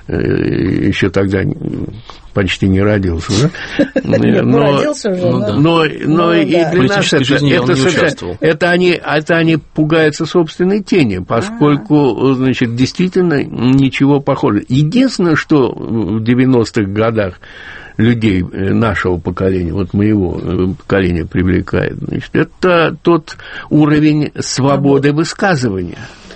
S3: еще тогда почти не родился, да?
S1: Но родился уже.
S3: Но и для нас это они пугаются собственной тени, поскольку, значит, действительно ничего похожего. Единственное, что в девяностых годах людей нашего поколения, вот моего поколения привлекает, значит, это тот уровень свободы высказывания.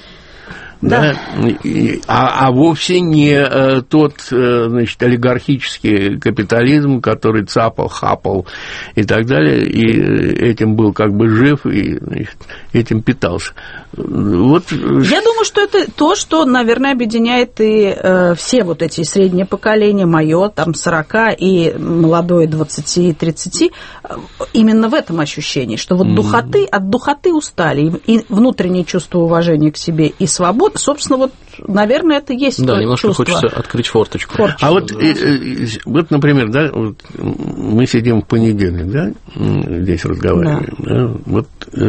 S3: Да. Да? А, а вовсе не э, тот, э, значит, олигархический капитализм, который цапал, хапал и так далее, и этим был как бы жив, и, значит, этим питался. Вот.
S1: Я думаю, что это то, что, наверное, объединяет и э, все вот эти средние поколения, мое, там, сорока, и молодое, двадцати, тридцати, именно в этом ощущении, что вот духоты, от духоты устали, и внутреннее чувство уважения к себе и свободы, собственно, вот, наверное, это есть
S2: да,
S1: то
S2: немножко
S1: чувство.
S2: Хочется открыть форточку.
S1: форточку
S3: а вот, и, вот, например, да, вот мы сидим в понедельник, да, здесь разговариваем, да. Да, вот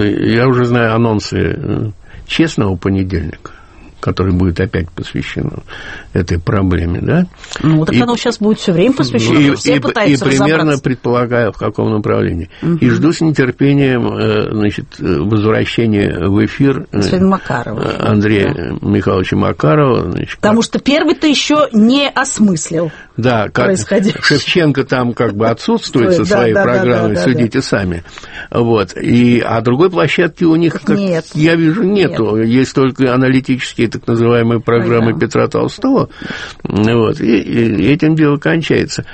S3: я уже знаю анонсы «Честного понедельника», который будет опять посвящен этой проблеме, да?
S1: Ну, так и, оно сейчас будет все время посвящено,
S3: и,
S1: все
S3: и,
S1: пытаются
S3: и примерно
S1: разобраться.
S3: Предполагаю, в каком направлении.
S1: Угу.
S3: И жду с нетерпением, значит, возвращения в эфир
S1: Макарова,
S3: Андрея
S1: да.
S3: Михайловича Макарова. Значит,
S1: Потому
S3: как...
S1: что первый-то еще не осмыслил.
S3: Да, как Шевченко там как бы отсутствует со своей да, программой, да, да, судите да. сами. Вот. И, а другой площадки у них, как
S1: нет.
S3: я вижу, нету. Нет. Есть только аналитические так называемые программы Ой, да. Петра Толстого. Вот. И, и этим дело кончается.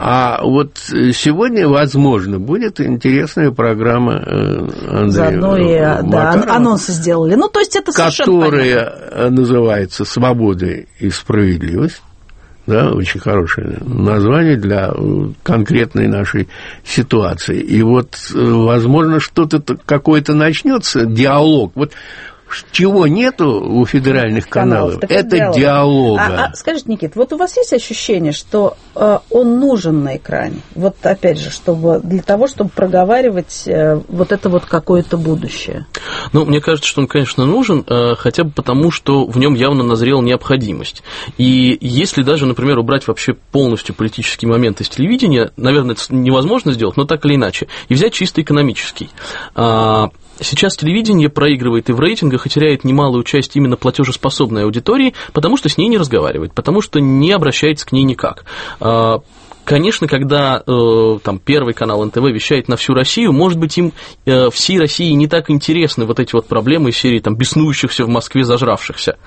S3: А вот сегодня, возможно, будет интересная программа Андрея
S1: Заодно и да, анонсы сделали. Ну, то есть это совершенно
S3: которая
S1: понятно.
S3: Называется «Свобода и справедливость». Да, очень хорошее название для конкретной нашей ситуации. И вот, возможно, что-то какое-то начнется, диалог. Вот чего нету у федеральных каналов, каналов это диалог. диалога.
S1: А, а скажите, Никит, вот у вас есть ощущение, что э, он нужен на экране? Вот опять же, чтобы для того, чтобы проговаривать э, вот это вот какое-то будущее.
S2: Ну, мне кажется, что он, конечно, нужен, э, хотя бы потому, что в нем явно назрела необходимость. И если даже, например, убрать вообще полностью политический момент из телевидения, наверное, это невозможно сделать, но так или иначе, и взять чисто экономический. Сейчас телевидение проигрывает и в рейтингах, и теряет немалую часть именно платежеспособной аудитории, потому что с ней не разговаривает, потому что не обращается к ней никак. Конечно, когда э, там, Первый канал эн тэ вэ вещает на всю Россию, может быть, им э, всей России не так интересны вот эти вот проблемы из серии там, беснующихся в Москве зажравшихся,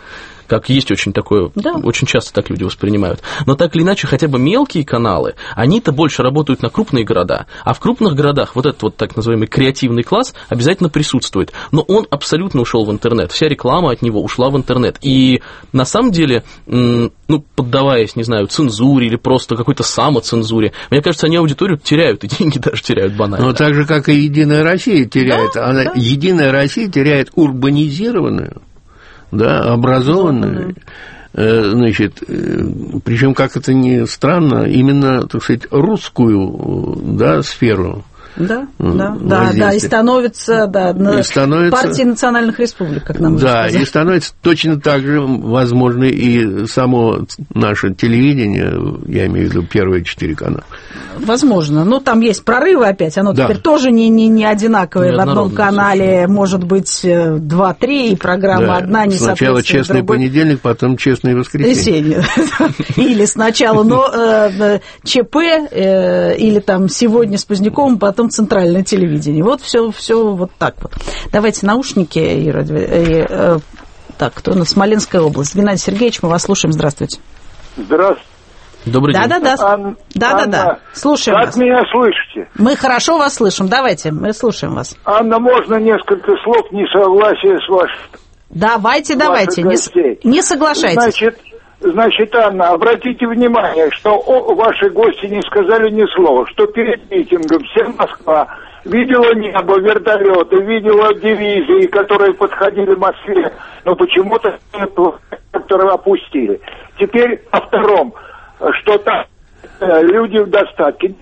S2: как есть очень такое, да. Очень часто так люди воспринимают. Но так или иначе, хотя бы мелкие каналы, они-то больше работают на крупные города, а в крупных городах вот этот вот так называемый креативный класс обязательно присутствует. Но он абсолютно ушел в интернет, вся реклама от него ушла в интернет. И на самом деле, ну, поддаваясь, не знаю, цензуре или просто какой-то самоцензуре, мне кажется, они аудиторию теряют, и деньги даже теряют банально.
S3: Но так же, как и «Единая Россия» теряет. Да, она, да. «Единая Россия» теряет урбанизированную, да, образованную, значит, причем, как это ни странно, именно, так сказать, русскую, да, сферу.
S1: Да, да, да, да, и становится, да, и становится, партией национальных республик, как нам
S3: да,
S1: сказать.
S3: И становится точно так же, возможно, и само наше телевидение, я имею в виду первые четыре канала.
S1: Возможно. Ну, там есть прорывы опять, оно да. теперь тоже не, не, не одинаковое. В одном канале совершенно. Может быть два-три, и программа да. одна не
S3: сначала соответствует
S1: честный
S3: другой. Понедельник, потом честное воскресенье.
S1: Или сначала ЧП, или там сегодня с Поздняковым, потом центральное телевидение. Вот все, все вот так вот. Давайте наушники, Ира. И, э, так, кто у нас? Смоленская область. Геннадий Сергеевич, мы вас слушаем. Здравствуйте.
S8: Здравствуйте.
S2: Добрый
S1: да,
S2: день.
S1: Да, да,
S8: да. Да, да, да.
S1: Слушаем
S8: как
S1: вас.
S8: Как меня слышите?
S1: Мы хорошо вас слышим. Давайте, мы слушаем вас.
S8: Анна, можно несколько слов несогласия с вашим?
S1: Давайте, давайте. Не, не соглашайтесь.
S8: Значит, Значит, Анна, обратите внимание, что о, ваши гости не сказали ни слова, что перед митингом вся Москва видела небо, вертолеты, видела дивизии, которые подходили к Москве, но почему-то которые опустили. Теперь о втором, что там э, люди в достатке.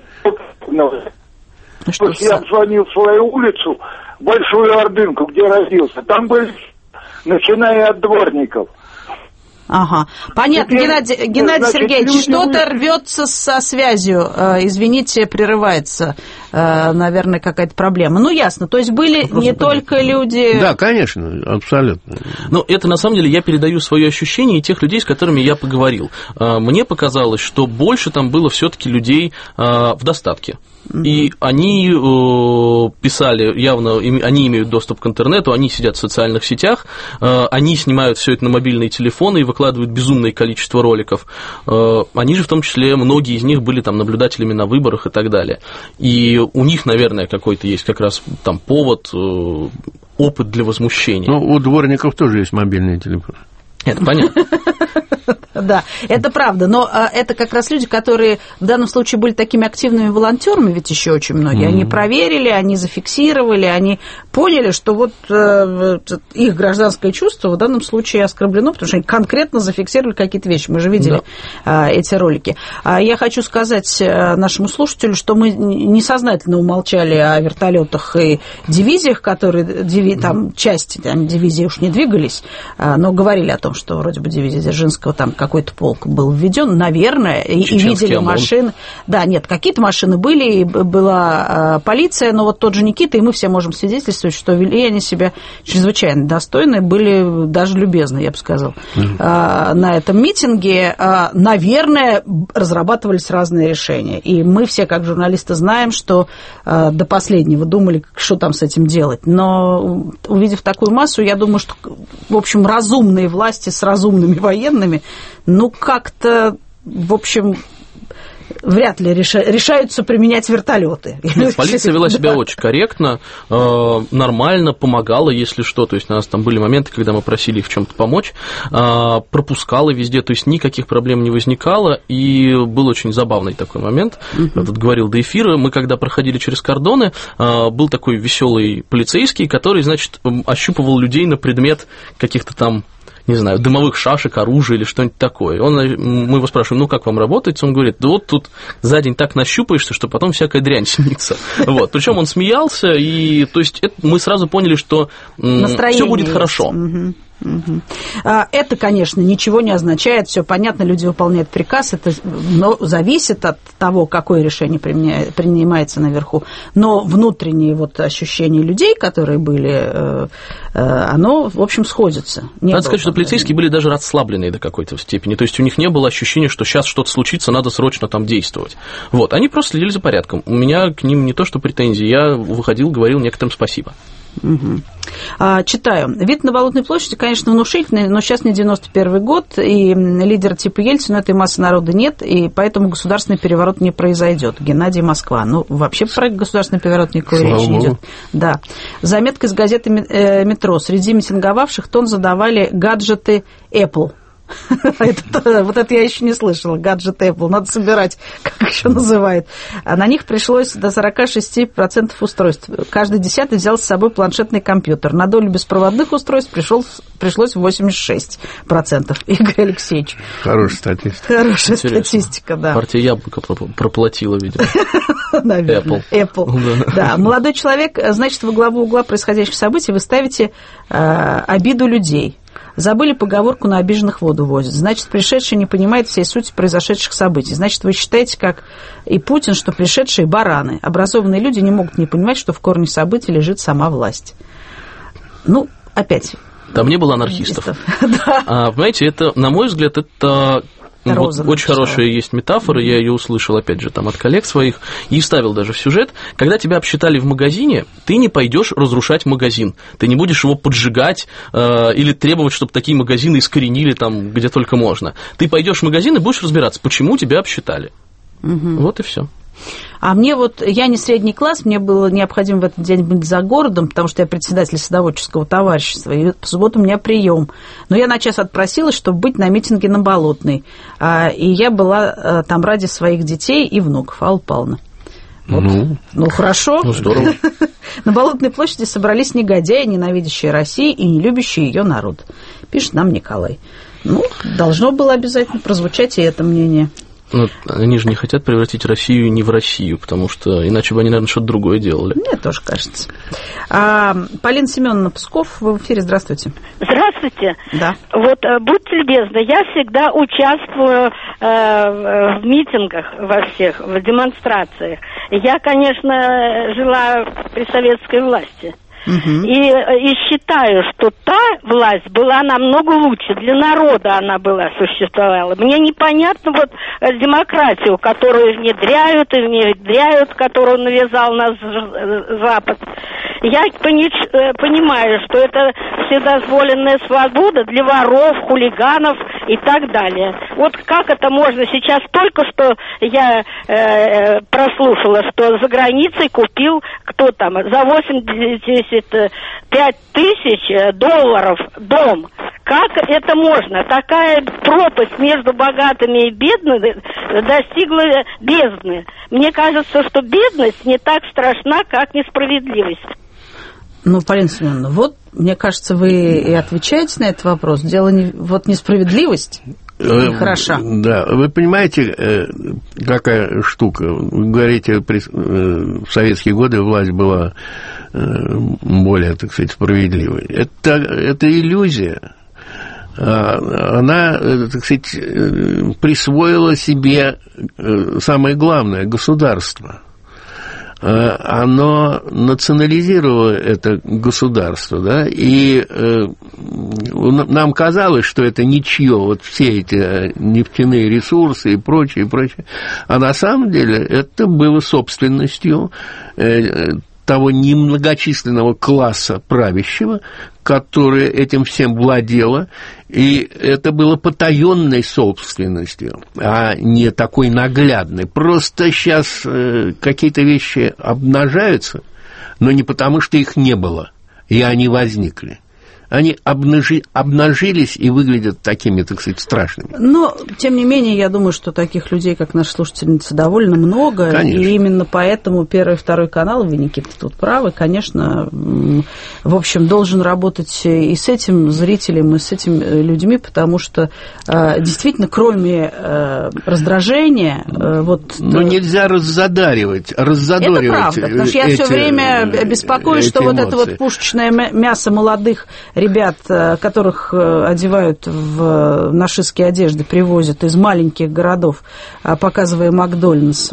S8: Что я обзвонил свою улицу, Большую Ордынку, где родился, там были, начиная от дворников.
S1: Ага, понятно, Теперь, Геннадий, Геннадий значит, Сергеевич, что-то вы... рвется со связью, извините, прерывается, наверное, какая-то проблема. Ну, ясно, то есть были Просто не понятно. Только люди...
S3: Да, конечно, абсолютно.
S2: Но это, на самом деле, я передаю свои ощущения и тех людей, с которыми я поговорил. Мне показалось, что больше там было все-таки людей в достатке. И они э, писали, явно, они имеют доступ к интернету, они сидят в социальных сетях, э, они снимают все это на мобильные телефоны и выкладывают безумное количество роликов. Э, они же, в том числе, многие из них были там наблюдателями на выборах и так далее. И у них, наверное, какой-то есть как раз там повод, э, опыт для возмущения.
S3: Ну, у дворников тоже есть мобильные телефоны.
S2: Это понятно.
S1: Да, это правда, но а, это как раз люди, которые в данном случае были такими активными волонтерами, ведь еще очень многие. Mm-hmm. Они проверили, они зафиксировали, они поняли, что вот э, их гражданское чувство в данном случае оскорблено, потому что они конкретно зафиксировали какие-то вещи. Мы же видели да. э, эти ролики. А я хочу сказать нашему слушателю, что мы несознательно умолчали о вертолетах и дивизиях, которые диви, там части там, дивизии уж не двигались, но говорили о том, что вроде бы дивизия Дзержинского там какой-то полк был введен, наверное, и, и видели ОМОН. Машины. Да, нет, какие-то машины были, и была э, полиция, но вот тот же Никита, и мы все можем свидетельствовать, что вели они себя чрезвычайно достойны, были даже любезны, я бы сказал, mm-hmm. э, на этом митинге. Э, наверное, разрабатывались разные решения. И мы все, как журналисты, знаем, что э, до последнего думали, что там с этим делать. Но, увидев такую массу, я думаю, что, в общем, разумные власти с разумными военными, ну, как-то, в общем, вряд ли решаются применять вертолеты.
S2: Нет, полиция вела себя очень корректно, нормально, помогала, если что. То есть у нас там были моменты, когда мы просили их в чем-то помочь, пропускала везде, то есть никаких проблем не возникало. И был очень забавный такой момент. Uh-huh. Я тут говорил до эфира. Мы когда проходили через кордоны, был такой веселый полицейский, который, значит, ощупывал людей на предмет каких-то там, не знаю, дымовых шашек, оружия или что-нибудь такое. Он, мы его спрашиваем, ну, как вам работать? Он говорит, да вот тут за день так нащупаешься, что потом всякая дрянь снится. Вот. Причем он смеялся, и то есть это, мы сразу поняли, что все будет есть. Хорошо. Угу.
S1: Угу. Это, конечно, ничего не означает, все понятно, люди выполняют приказ, это но зависит от того, какое решение принимается наверху, но внутренние вот ощущения людей, которые были, оно, в общем, сходится. Не
S2: надо сказать, что полицейские были даже расслабленные до какой-то степени, то есть у них не было ощущения, что сейчас что-то случится, надо срочно там действовать. Вот, они просто следили за порядком. У меня к ним не то что претензии, я выходил, говорил некоторым спасибо.
S1: Угу. А, читаю. Вид на Болотной площади, конечно, внушительный, но сейчас не девяносто первый год, и лидера типа Ельцина этой массы народа нет, и поэтому государственный переворот не произойдет. Геннадий, Москва. Ну, вообще про государственный переворот никакой речи не идет. Да. Заметка из газеты «Метро». Среди митинговавших тон задавали гаджеты Apple. это, вот это я еще не слышала, гаджет Apple, надо собирать, как еще называют. А на них пришлось до сорок шесть процентов устройств. Каждый десятый взял с собой планшетный компьютер. На долю беспроводных устройств пришел, пришлось восемьдесят шесть процентов. Игорь Алексеевич.
S3: Хорошая статистика.
S1: Хорошая Интересно. статистика, да.
S2: Партия Яблоко проплатила, видимо.
S1: Наверное. Apple. Apple. Да. Молодой человек, значит, во главу угла происходящих событий вы ставите э, обиду людей. Забыли поговорку «на обиженных воду возят». Значит, пришедший не понимает всей сути произошедших событий. Значит, вы считаете, как и Путин, что пришедшие бараны. Образованные люди не могут не понимать, что в корне событий лежит сама власть. Ну, опять.
S2: Там не было анархистов. Да. А, понимаете, это, на мой взгляд, это... Вот очень хорошая есть метафора, я ее услышал, опять же, там от коллег своих, и вставил даже в сюжет. Когда тебя обсчитали в магазине, ты не пойдешь разрушать магазин, ты не будешь его поджигать э, или требовать, чтобы такие магазины искоренили там, где только можно. Ты пойдешь в магазин и будешь разбираться, почему тебя обсчитали. Угу. Вот и все.
S1: А мне вот, я не средний класс, мне было необходимо в этот день быть за городом, потому что я председатель садоводческого товарищества, и по субботу у меня прием. Но я на час отпросилась, чтобы быть на митинге на Болотной. И я была там ради своих детей и внуков, Алла Павловна. Вот. Ну, ну, хорошо.
S2: Ну, здорово.
S1: На Болотной площади собрались негодяи, ненавидящие Россию и не любящие ее народ. Пишет нам Николай. Ну, должно было обязательно прозвучать и это мнение.
S2: Ну, они же не хотят превратить Россию не в Россию, потому что иначе бы они, наверное, что-то другое делали.
S1: Мне тоже кажется. А, Полина Семеновна, Псков, вы в эфире, здравствуйте.
S9: Здравствуйте.
S1: Да.
S9: Вот, будьте любезны, я всегда участвую э, в митингах во всех, в демонстрациях. Я, конечно, жила при советской власти. Uh-huh. И, и считаю, что та власть была намного лучше, для народа она была, существовала. Мне непонятно вот демократию, которую внедряют и внедряют, которую навязал нас Запад. Я пони- понимаю, что это вседозволенная свобода для воров, хулиганов и так далее. Вот как это можно сейчас? Только что я э, прослушала, что за границей купил, кто там, за восемьдесят пять тысяч долларов дом. Как это можно? Такая пропасть между богатыми и бедными достигла бездны. Мне кажется, что бедность не так страшна, как несправедливость.
S1: Ну, Полина Семеновна, вот, мне кажется, вы и отвечаете на этот вопрос. Дело не... Вот несправедливость хороша.
S3: Да, вы понимаете, какая штука? Вы говорите, в советские годы власть была более, так сказать, справедливой. Это, это иллюзия. Она, так сказать, присвоила себе самое главное – государство. Оно национализировало это государство, да, и э, нам казалось, что это ничье, вот все эти нефтяные ресурсы и прочее, и прочее, а на самом деле это было собственностью э, того немногочисленного класса правящего, которое этим всем владело, и это было потаенной собственностью, а не такой наглядной. Просто сейчас э, какие-то вещи обнажаются, но не потому, что их не было, и они возникли. Они обнажи, обнажились и выглядят такими, так сказать, страшными.
S1: Но, тем не менее, я думаю, что таких людей, как наша слушательница, довольно много. Конечно. И именно поэтому Первый и Второй канал, вы, Никита, тут правы, конечно, в общем, должен работать и с этим зрителем, и с этими людьми, потому что действительно, кроме раздражения... Вот,
S3: но нельзя раззадаривать, раззадоривать.
S1: Это правда, потому что я все время беспокоюсь, что эмоции. Вот это вот пушечное мясо молодых ребят, которых одевают в нашистские одежды, привозят из маленьких городов, показывая Макдональдс,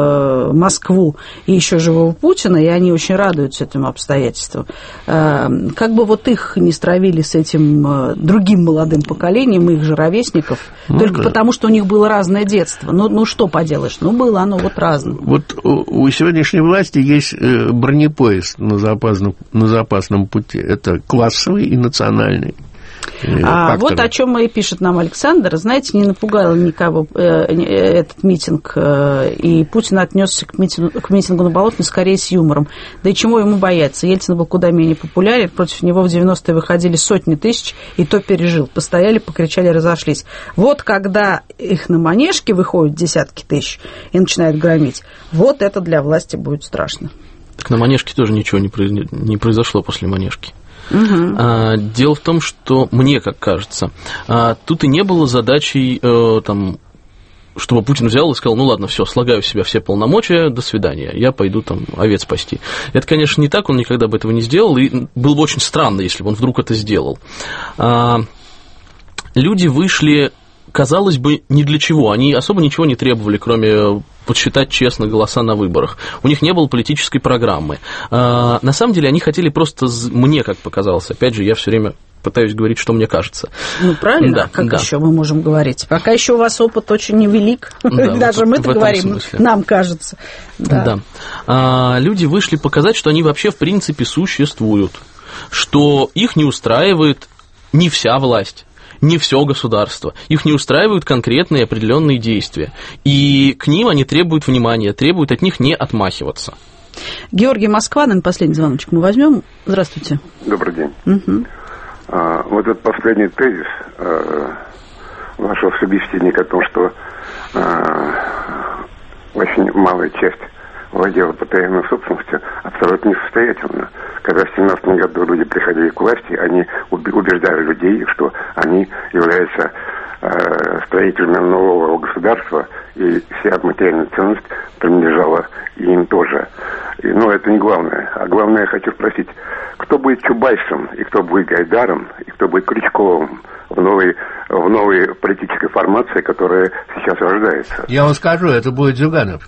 S1: Москву и еще живого Путина, и они очень радуются этому обстоятельству. Как бы вот их не стравили с этим другим молодым поколением, их же ровесников, ну, только да. потому, что у них было разное детство. Ну, ну что поделаешь, ну было оно вот разное.
S3: Вот у, у сегодняшней власти есть бронепоезд на запасном, на запасном пути. Это классовый и национальный.
S1: А вот о чем и пишет нам Александр. Знаете, не напугал никого э, этот митинг, э, и Путин отнесся к митингу, к митингу на Болотной скорее с юмором. Да и чему ему бояться? Ельцин был куда менее популярен, против него в девяностые выходили сотни тысяч, и то пережил. Постояли, покричали, разошлись. Вот когда их на Манежке выходят десятки тысяч и начинают громить, вот это для власти будет страшно.
S2: Так на Манежке тоже ничего не, произ... не произошло после Манежки.
S1: Угу.
S2: А, дело в том, что мне, как кажется, а, тут и не было задачей, а, там, чтобы Путин взял и сказал, ну ладно, все, слагаю в себя все полномочия, до свидания, я пойду там овец пасти. Это, конечно, не так, он никогда бы этого не сделал, и было бы очень странно, если бы он вдруг это сделал. А, люди вышли, казалось бы, ни для чего, они особо ничего не требовали, кроме подсчитать честно голоса на выборах. У них не было политической программы. А, на самом деле они хотели просто, мне как показалось, опять же, я все время пытаюсь говорить, что мне кажется.
S1: Ну, правильно,
S2: да,
S1: как
S2: да.
S1: еще мы можем говорить? Пока еще у вас опыт очень невелик, да, даже вот мы-то говорим, смысле. Нам кажется. Да.
S2: Да. А, люди вышли показать, что они вообще в принципе существуют, что их не устраивает не вся власть, не все государство. Их не устраивают конкретные определенные действия. И к ним они требуют внимания, требуют от них не отмахиваться.
S1: Георгий, Москва, наверное, последний звоночек мы возьмем. Здравствуйте.
S10: Добрый день.
S1: Угу.
S10: А, вот этот последний тезис а, вашего собеседника о том, что а, очень малая часть владела потерянной собственностью, абсолютно несостоятельно. Когда в семнадцатом году люди приходили к власти, они убеждали людей, что они являются э, строителями нового государства, и вся материальная ценность принадлежала им тоже. И, но это не главное. А главное, я хочу спросить, кто будет Чубайсом, и кто будет Гайдаром, и кто будет Крючковым в новой, в новой политической формации, которая сейчас рождается?
S3: Я вам скажу, это будет Зюганов.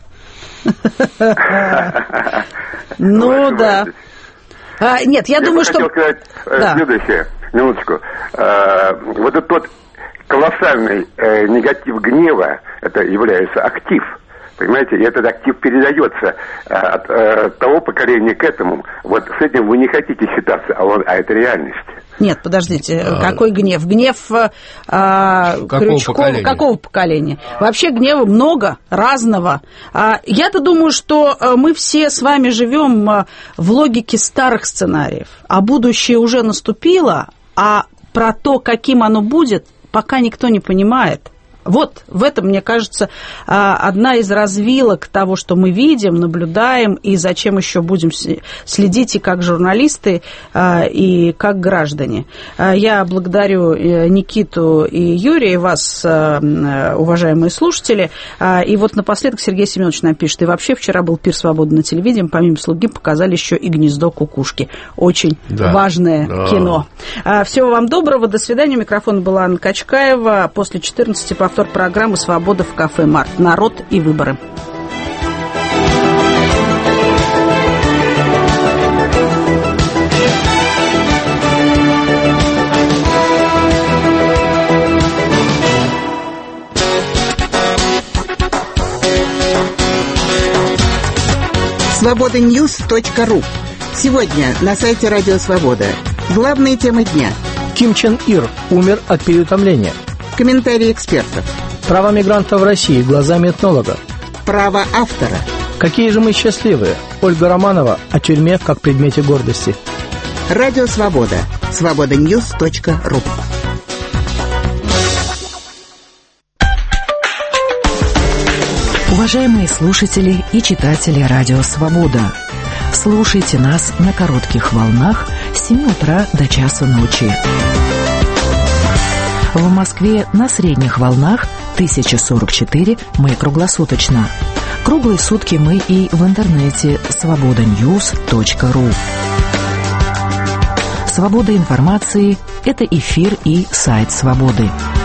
S1: Ну да. А, нет, я, я думаю, что...
S10: Я хотел сказать
S1: да.
S10: следующее, минуточку. А, вот этот тот колоссальный э, негатив гнева, это является актив. Понимаете, и этот актив передается а, от а, того поколения к этому. Вот с этим вы не хотите считаться, а, он, а это реальность.
S1: Нет, подождите, а... какой гнев? Гнев а,
S3: какого,
S1: Крючкова,
S3: поколения?
S1: какого поколения? Вообще гнева много, разного. А, я-то думаю, что мы все с вами живем в логике старых сценариев, а будущее уже наступило, а про то, каким оно будет, пока никто не понимает. Вот в этом, мне кажется, одна из развилок того, что мы видим, наблюдаем, и зачем еще будем следить и как журналисты, и как граждане. Я благодарю Никиту и Юрия, и вас, уважаемые слушатели. И вот напоследок Сергей Семенович нам пишет, и вообще вчера был пир свободы на телевидении, помимо «Слуги» показали еще и «Гнездо кукушки». Очень да, важное да. кино. Всего вам доброго, до свидания. У микрофона была Анна Качкаева. После четырнадцати повтор программы «Свобода» в кафе «Март». Народ и выборы.
S11: свобода ньюс точка ру. Сегодня на сайте Радио Свобода. Главные темы дня.
S12: Ким Чен Ир умер от переутомления.
S11: Комментарии экспертов.
S12: Права мигрантов в России глазами этнолога.
S11: Право автора.
S12: Какие же мы счастливые. Ольга Романова о тюрьме как предмете гордости.
S11: Радио Свобода. свобода ньюс точка ру.
S6: Уважаемые слушатели и читатели Радио Свобода, слушайте нас на коротких волнах с семи утра до часу ночи. В Москве на средних волнах тысяча сорок четыре, мы круглосуточно. Круглые сутки мы и в интернете свобода ньюс точка ру. Свобода информации – это эфир и сайт «Свободы».